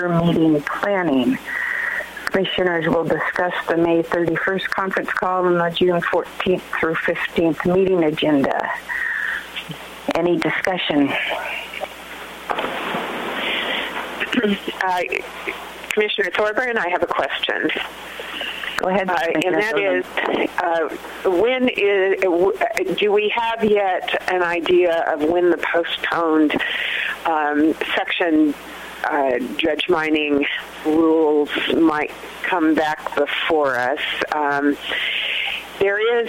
meeting planning. Commissioners will discuss the May 31st conference call and the June 14th through 15th meeting agenda. Any discussion? Commissioner Thorburn, I have a question. Go ahead. And that is, do we have yet an idea of when the postponed section dredge mining rules might come back before us? There is,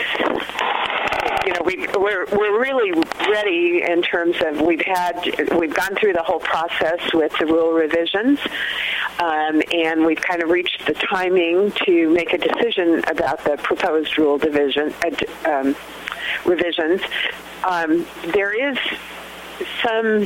we're really ready in terms of we've gone through the whole process with the rule revisions, and we've kind of reached the timing to make a decision about the proposed rule revisions. There is some,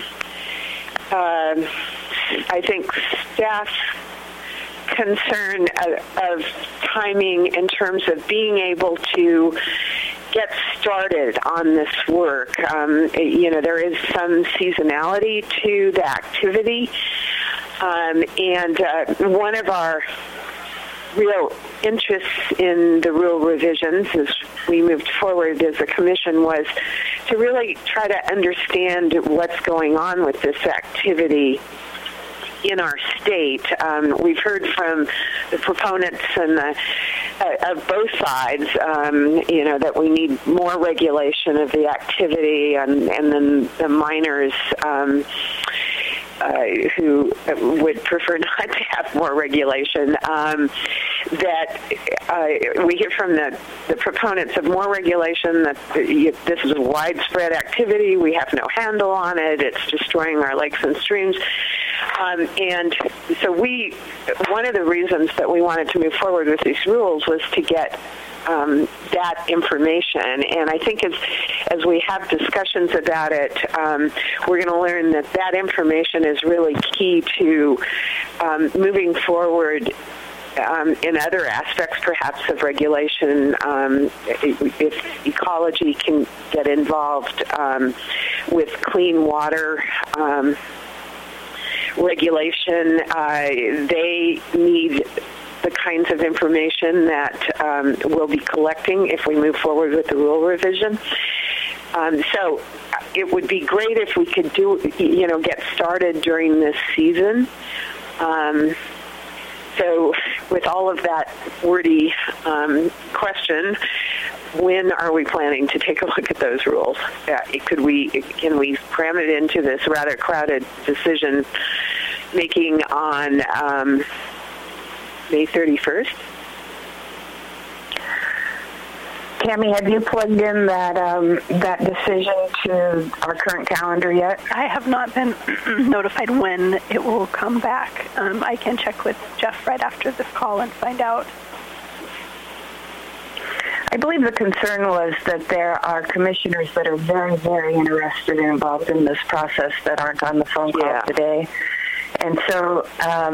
I think, staff concern of timing in terms of being able to get started on this work. There is some seasonality to the activity, and one of our real interests in the rule revisions as we moved forward as a commission was to really try to understand what's going on with this activity in our state. We've heard from the proponents and of both sides, that we need more regulation of the activity, and then the miners who would prefer not to have more regulation. That we hear from the proponents of more regulation that this is a widespread activity. We have no handle on it. It's destroying our lakes and streams. And so one of the reasons that we wanted to move forward with these rules was to get that information. And I think as we have discussions about it, we're going to learn that information is really key to moving forward in other aspects, perhaps, of regulation. If ecology can get involved with clean water regulation, they need the kinds of information that we'll be collecting if we move forward with the rule revision. So it would be great if we could get started during this season. So with all of that wordy question, when are we planning to take a look at those rules? Can we cram it into this rather crowded decision making on May 31st? Tammy, have you plugged in that decision to our current calendar yet? I have not been notified when it will come back. I can check with Jeff right after this call and find out. I believe the concern was that there are commissioners that are very, very interested and involved in this process that aren't on the phone call today. And so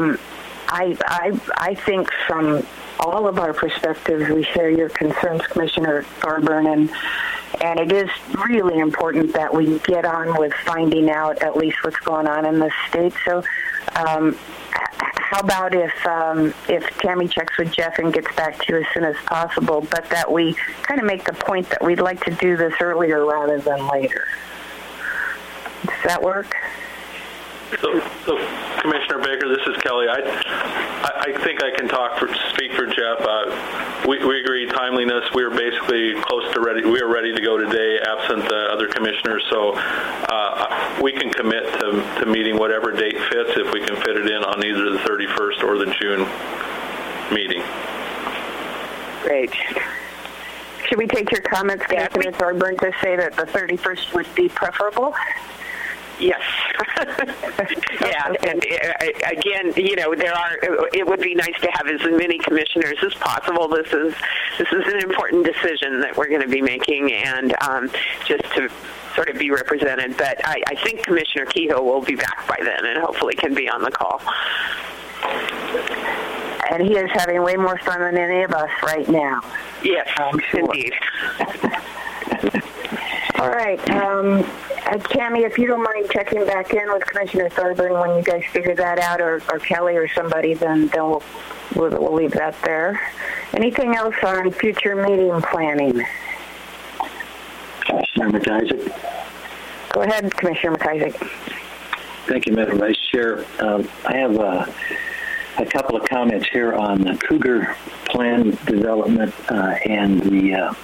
I think from all of our perspectives, we share your concerns, Commissioner Thorburn, and it is really important that we get on with finding out at least what's going on in the state. So how about if Tammy checks with Jeff and gets back to you as soon as possible, but that we kind of make the point that we'd like to do this earlier rather than later. Does that work? So Commissioner Baker, this is Kelly. I think I can speak for Jeff. We agree timeliness. We are basically close to ready. We are ready to go today, absent the other commissioners. So we can commit to meeting whatever date fits if we can fit it in on either the 31st or the June meeting. Great. Should we take your comments, Commissioner Thorburn, to say that the 31st would be preferable? Yes. Yeah, and again, it would be nice to have as many commissioners as possible. This is an important decision that we're going to be making, and just to sort of be represented. But I think Commissioner Kehoe will be back by then and hopefully can be on the call. And he is having way more fun than any of us right now. Yes, I'm sure. Indeed. All right. Tammy, if you don't mind checking back in with Commissioner Thorburn when you guys figure that out, or Kelly or somebody, then we'll leave that there. Anything else on future meeting planning? Commissioner McIsaac. Go ahead, Commissioner McIsaac. Thank you, Madam Vice Chair. I have a couple of comments here on the Cougar plan development and the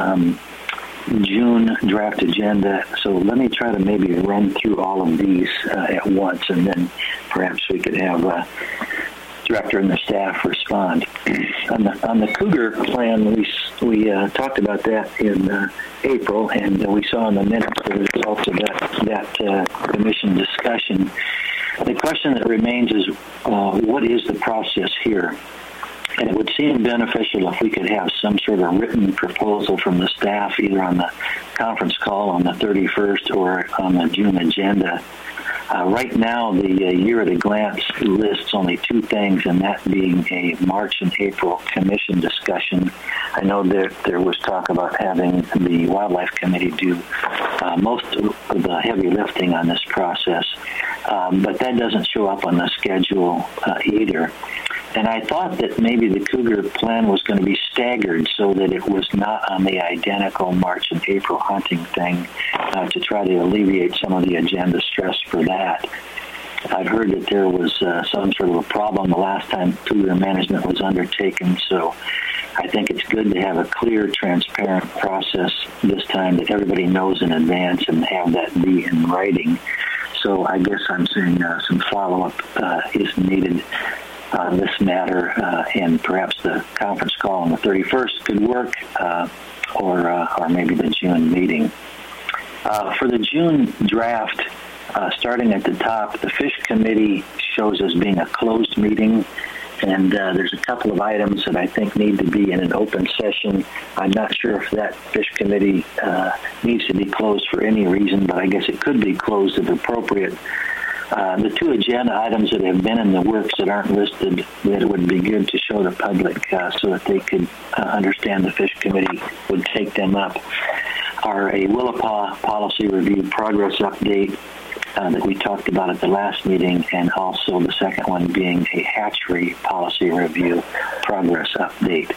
June draft agenda. So let me try to maybe run through all of these at once, and then perhaps we could have Director and the staff respond. On the Cougar plan, we talked about that in April, and we saw in the minutes the results of that commission discussion. The question that remains is, what is the process here? And it would seem beneficial if we could have some sort of written proposal from the staff, either on the conference call on the 31st or on the June agenda. Right now, the year at a glance lists only two things, and that being a March and April commission discussion. I know that there was talk about having the Wildlife Committee do most of the heavy lifting on this process, but that doesn't show up on the schedule either. And I thought that maybe the Cougar plan was going to be staggered so that it was not on the identical March and April hunting thing to try to alleviate some of the agenda stress for that. I've heard that there was some sort of a problem the last time Cougar management was undertaken, so I think it's good to have a clear, transparent process this time that everybody knows in advance and have that be in writing. So I guess I'm saying some follow-up is needed on this matter, and perhaps the conference call on the 31st could work, or maybe the June meeting. For the June draft, starting at the top, the Fish Committee shows as being a closed meeting, and there's a couple of items that I think need to be in an open session. I'm not sure if that Fish Committee needs to be closed for any reason, but I guess it could be closed if appropriate. The two agenda items that have been in the works that aren't listed, that it would be good to show the public so that they could understand the Fish Committee would take them up, are a Willapa policy review progress update that we talked about at the last meeting, and also the second one being a hatchery policy review progress update.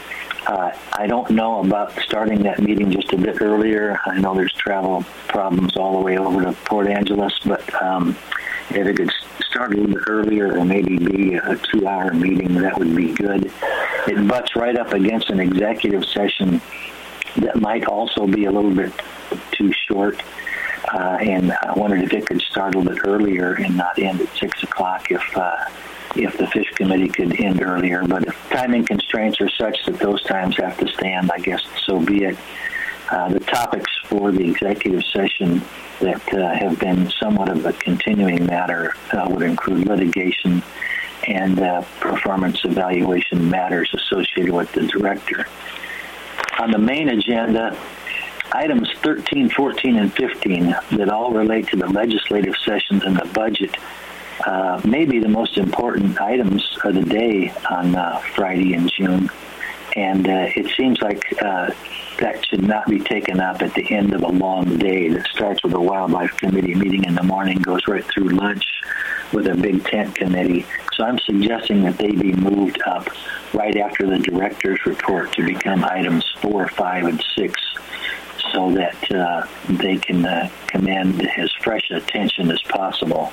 I don't know about starting that meeting just a bit earlier. I know there's travel problems all the way over to Port Angeles, but if it could start a little bit earlier or maybe be a 2-hour meeting, that would be good. It butts right up against an executive session that might also be a little bit too short, and I wondered if it could start a little bit earlier and not end at 6 o'clock if the Fish Committee could end earlier. But if timing constraints are such that those times have to stand, I guess so be it. The topics for the executive session that have been somewhat of a continuing matter would include litigation and performance evaluation matters associated with the director. On the main agenda, items 13, 14, and 15 that all relate to the legislative sessions and the budget may be the most important items of the day on Friday in June. And it seems like that should not be taken up at the end of a long day that starts with a Wildlife Committee meeting in the morning, goes right through lunch with a big tent committee. So I'm suggesting that they be moved up right after the director's report to become items 4, 5, and 6, so that they can command as fresh attention as possible.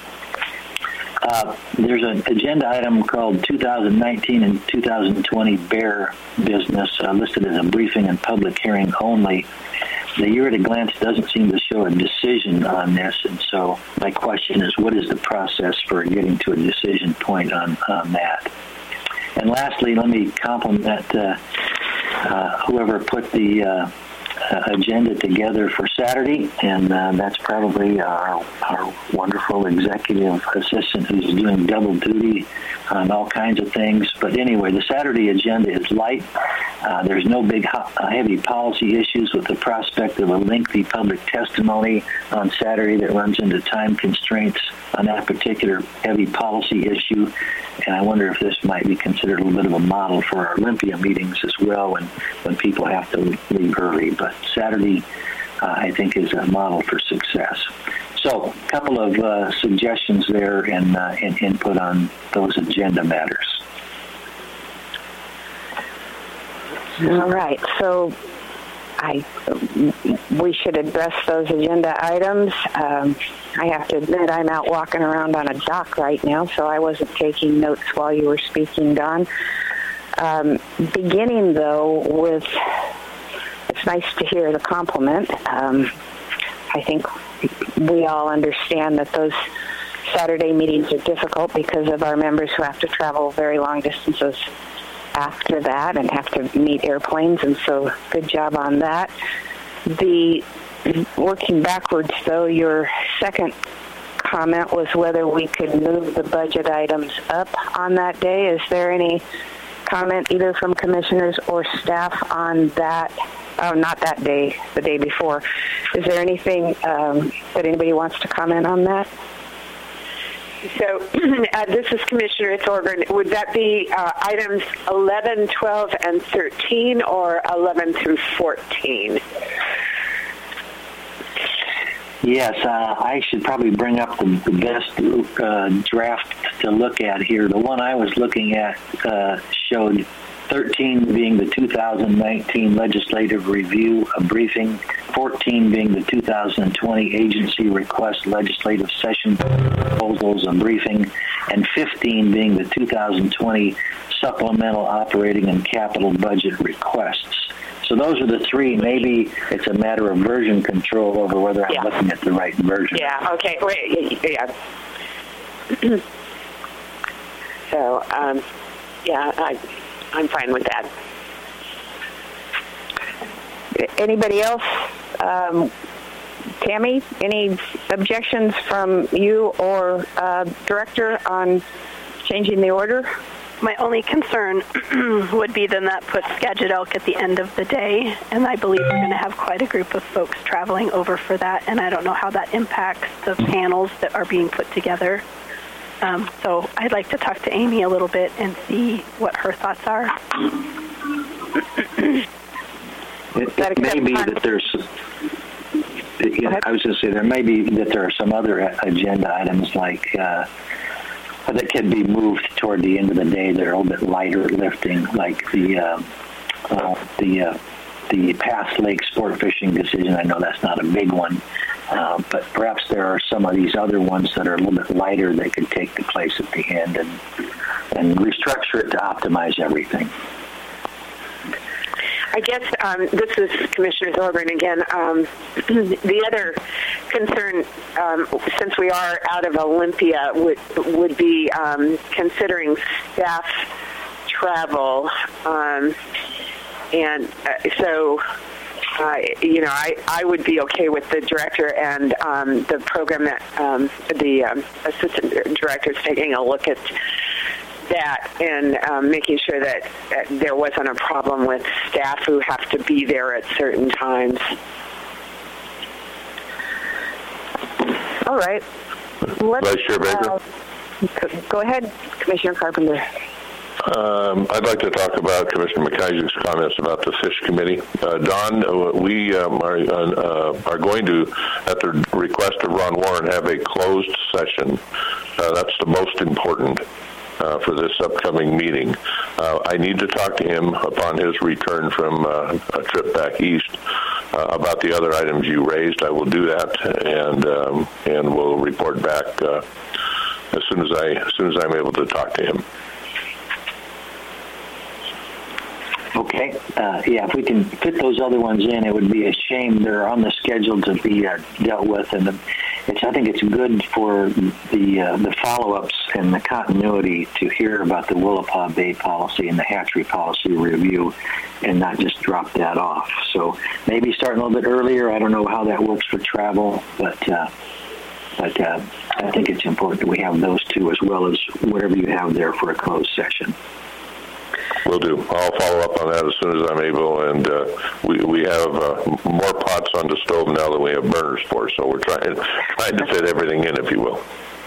There's an agenda item called 2019 and 2020 bear business listed as a briefing and public hearing only. The year at a glance doesn't seem to show a decision on this, and so my question is, what is the process for getting to a decision point on that? And lastly, let me compliment whoever put the agenda together for Saturday, and that's probably our wonderful executive assistant who's doing double duty on all kinds of things. But anyway, the Saturday agenda is light. There's no big heavy policy issues, with the prospect of a lengthy public testimony on Saturday that runs into time constraints on that particular heavy policy issue. And I wonder if this might be considered a little bit of a model for our Olympia meetings as well, when people have to leave early. But Saturday I think is a model for success. So, a couple of suggestions there and input on those agenda matters. All right. So, we should address those agenda items. I have to admit I'm out walking around on a dock right now, so I wasn't taking notes while you were speaking, Don. Beginning, though, with it's nice to hear the compliment. I think we all understand that those Saturday meetings are difficult because of our members who have to travel very long distances after that and have to meet airplanes, and so good job on that. The working backwards, though, your second comment was whether we could move the budget items up on that day. Is there any comment either from commissioners or staff on that? Oh, not that day, the day before. Is there anything that anybody wants to comment on that? So this is Commissioner Thorburn. Would that be items 11, 12, and 13, or 11 through 14? Yes, I should probably bring up the best draft to look at here. The one I was looking at showed 13 being the 2019 legislative review, a briefing, 14 being the 2020 agency request legislative session proposals, a briefing, and 15 being the 2020 supplemental operating and capital budget requests. So those are the three. Maybe it's a matter of version control over whether I'm looking at the right version. Yeah, okay. Wait, yeah. So, I'm fine with that. Anybody else? Tammy, any objections from you or Director on changing the order? My only concern would be then that puts Skagit Elk at the end of the day, and I believe we're going to have quite a group of folks traveling over for that, and I don't know how that impacts the panels that are being put together. So I'd like to talk to Amy a little bit and see what her thoughts are. It may be that there's, I was going to say, there may be that there are some other agenda items like that can be moved toward the end of the day. They're a little bit lighter lifting, like the Pass Lake sport fishing decision. I know that's not a big one, but perhaps there are some of these other ones that are a little bit lighter that could take the place at the end and restructure it to optimize everything. I guess this is Commissioner Thorburn again. The other concern, since we are out of Olympia, would be considering staff travel, and so. I would be okay with the director and the program that the assistant director is taking a look at that and making sure that there wasn't a problem with staff who have to be there at certain times. All right. Vice Chair Baker. Go ahead, Commissioner Carpenter. I'd like to talk about Commissioner McIsaac's comments about the Fish Committee. Don, we are going to, at the request of Ron Warren, have a closed session. That's the most important for this upcoming meeting. I need to talk to him upon his return from a trip back east about the other items you raised. I will do that, and we'll report back as soon as I'm able to talk to him. Okay. If we can fit those other ones in, it would be a shame. They're on the schedule to be dealt with, and I think it's good for the follow-ups and the continuity to hear about the Willapa Bay policy and the hatchery policy review, and not just drop that off. So maybe starting a little bit earlier. I don't know how that works for travel, but I think it's important that we have those two as well as whatever you have there for a closed session. Will do. I'll follow up on that as soon as I'm able, and we have more pots on the stove now than we have burners for, so we're trying to fit everything in, if you will.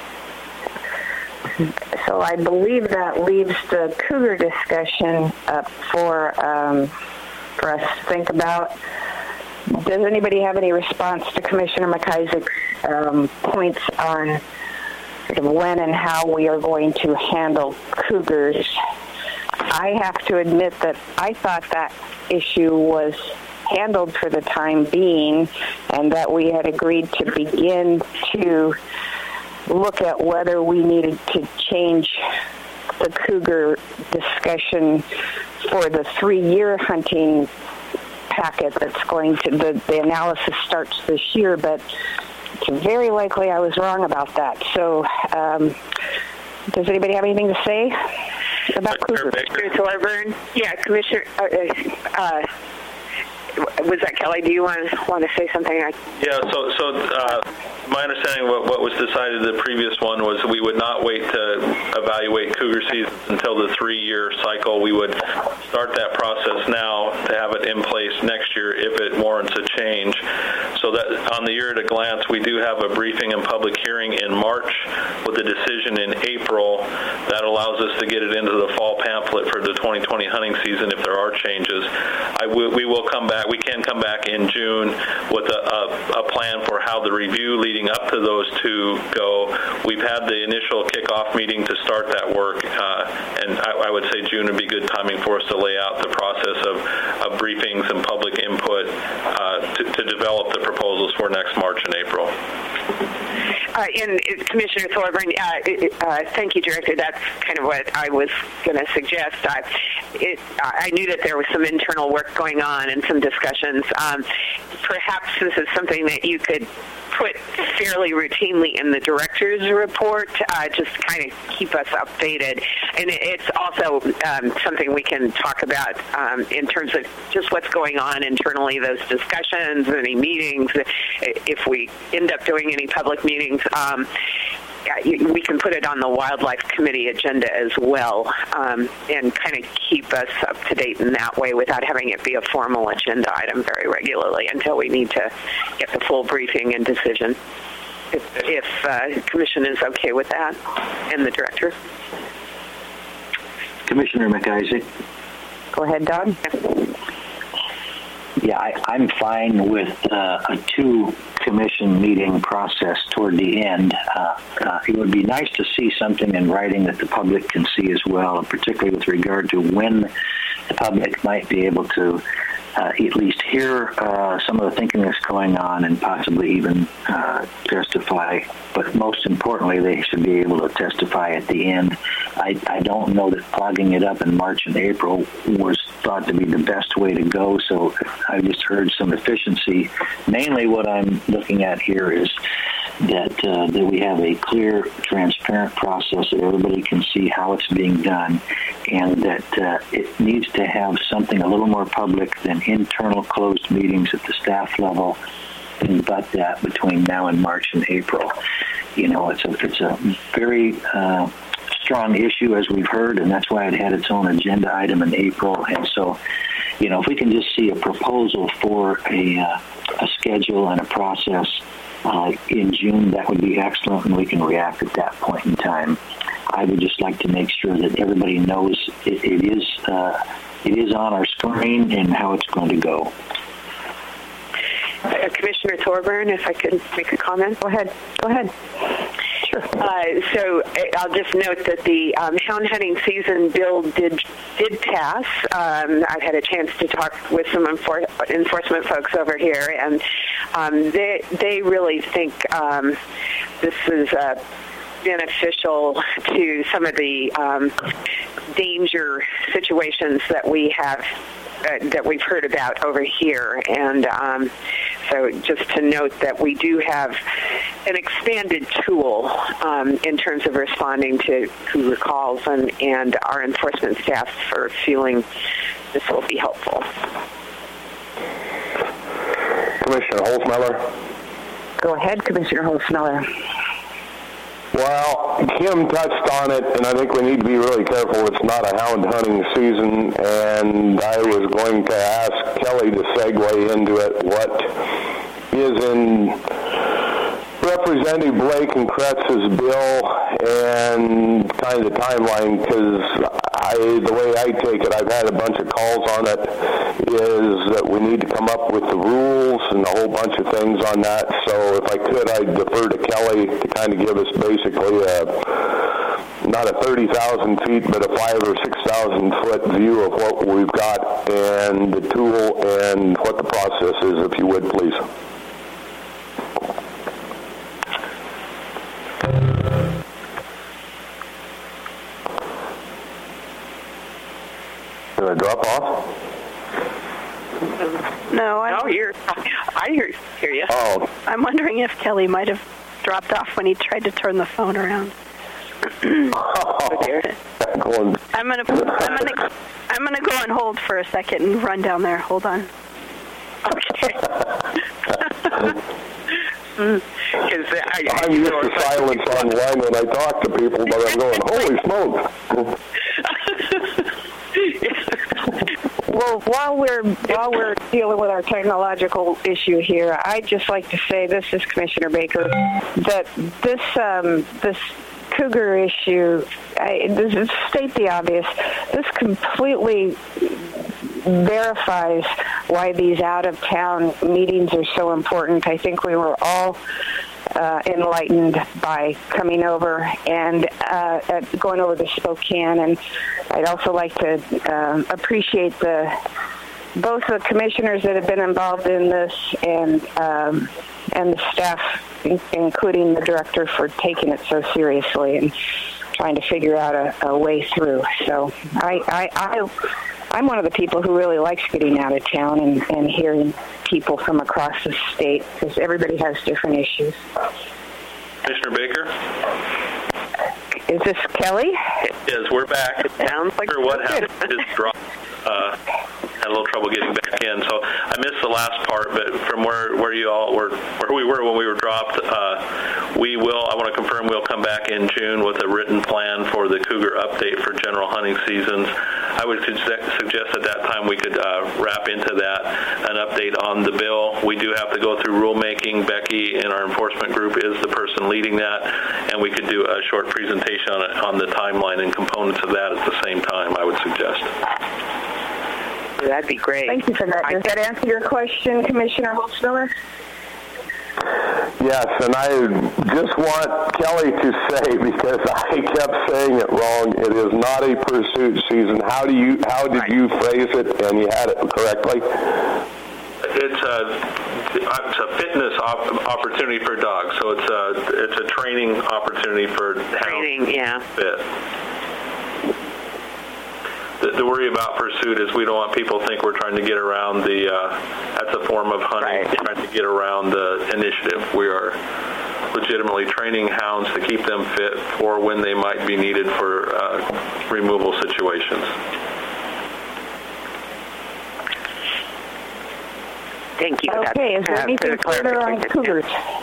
So I believe that leaves the cougar discussion up for us to think about. Does anybody have any response to Commissioner McIsaac's points on sort of when and how we are going to handle cougars? I have to admit that I thought that issue was handled for the time being, and that we had agreed to begin to look at whether we needed to change the cougar discussion for the 3-year hunting packet that's going to, the analysis starts this year, but it's very likely I was wrong about that. So does anybody have anything to say about cougars? Thorburn? Yeah, Commissioner, was that Kelly? Do you want to say something? Yeah, so my understanding of what was decided the previous one was we would not wait to evaluate cougar seasons until the 3-year cycle. We would start that process now to have it in place next year if it warrants a change. So that on the year at a glance, we do have a briefing and public hearing in March with a decision in April that allows us to get it into the fall pamphlet for the 2020 hunting season if there are changes. We will come back. We can come back in June with a plan for how the review leading up to those two go. We've had the initial kickoff meeting to start that work, and I would say June would be good timing for us to lay out the process of briefings and public input to develop the proposals for next March and April. And Commissioner Thorburn, thank you, Director. That's kind of what I was going to suggest. I knew that there was some internal work going on and some discussions. Perhaps this is something that you could put fairly routinely in the director's report, just kind of keep us updated. And it's also something we can talk about in terms of just what's going on internally, those discussions, any meetings, if we end up doing any public meetings. We can put it on the Wildlife Committee agenda as well, and kind of keep us up to date in that way without having it be a formal agenda item very regularly until we need to get the full briefing and decision. If Commission is okay with that, and the Director. Commissioner McIsaac. Go ahead, Don. Yeah, I'm fine with a 2-commission meeting process toward the end. It would be nice to see something in writing that the public can see as well, particularly with regard to when the public might be able to at least hear some of the thinking that's going on and possibly even testify. But most importantly, they should be able to testify at the end. I don't know that clogging it up in March and April was thought to be the best way to go, so I just heard some efficiency. Mainly what I'm looking at here is that we have a clear, transparent process that everybody can see how it's being done, and that it needs to have something a little more public than internal closed meetings at the staff level, and but that between now and March and April. You know, it's a very strong issue, as we've heard, and that's why it had its own agenda item in April. And so, you know, if we can just see a proposal for a schedule and a process in June, that would be excellent, and we can react at that point in time. I would just like to make sure that everybody knows it is on our screen and how it's going to go. Commissioner Thorburn, if I could make a comment. Go ahead. Sure. So I'll just note that the hound hunting season bill did pass. I've had a chance to talk with some enforcement folks over here, and they really think this is beneficial to some of the danger situations that we have that we've heard about over here. And so just to note that we do have an expanded tool in terms of responding to cougar calls, and our enforcement staff for feeling this will be helpful. Commissioner Holzmiller. Go ahead, Commissioner Holzmiller. Well, Kim touched on it, and I think we need to be really careful. It's not a hound hunting season, and I was going to ask Kelly to segue into it. What is in Representative Blake and Kretz's bill, and kind of the timeline, because the way I take it, I've had a bunch of calls on it, is that we need to come up with the rules and a whole bunch of things on that. So if I could, I'd defer to Kelly to kind of give us basically not a 30,000 feet, but a 5,000 or 6,000 foot view of what we've got and the tool and what the process is, if you would, please. Did I drop off? No, I hear you. Oh. I'm wondering if Kelly might have dropped off when he tried to turn the phone around. I'm gonna go on hold for a second and run down there. Hold on. Okay. I'm used to silence online when I talk to people, but I'm going, holy smokes. Well, while we're dealing with our technological issue here, I'd just like to say, this is Commissioner Baker, that this cougar issue, state the obvious, this completely verifies why these out-of-town meetings are so important. I think we were all enlightened by coming over and going over to Spokane, and I'd also like to appreciate both the commissioners that have been involved in this and the staff, including the director, for taking it so seriously and trying to figure out a way through. So I'm one of the people who really likes getting out of town and hearing people from across the state, because everybody has different issues. Commissioner Baker? Is this Kelly? Yes, we're back. It sounds like what happened is dropped. Had a little trouble getting back in, so I missed the last part. But from where you all were, where we were when we were dropped, I want to confirm we'll come back in June with a written plan for the cougar update for general hunting seasons. I would suggest at that time we could wrap into that an update on the bill. We do have to go through rulemaking. Becky in our enforcement group is the person leading that, and we could do a short presentation on the timeline and components of that at the same time, I would suggest. That'd be great. Thank you for that. Does that answer your question, Commissioner Holtzmiller? Yes, and I just want Kelly to say, because I kept saying it wrong, it is not a pursuit season. How did you phrase it, and you had it correctly? It's a fitness opportunity for dogs, so it's a training opportunity for training. Yeah. Fit. The worry about pursuit is we don't want people to think we're trying to get around that's a form of hunting, right. Trying to get around the initiative. We are legitimately training hounds to keep them fit for when they might be needed for removal situations. Thank you. Okay, is there anything further on cougars?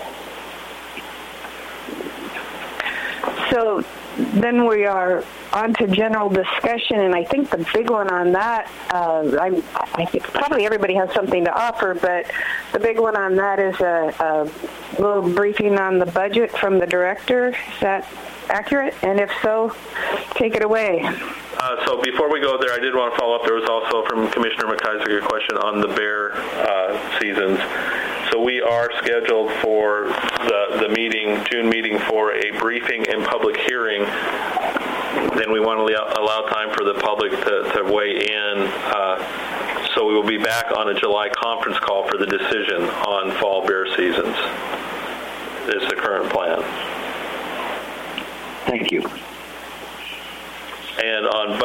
So then we are on to general discussion, and I think the big one on that, I think probably everybody has something to offer, but the big one on that is a little briefing on the budget from the director. Is that accurate? And if so, take it away. So before we go there, I did want to follow up. There was also from Commissioner McIsaac a question on the bear seasons. So we are scheduled for the June meeting for a briefing and public hearing. Then we want to allow time for the public to weigh in. So we will be back on a July conference call for the decision on fall bear seasons. Is the current plan. Thank you. And on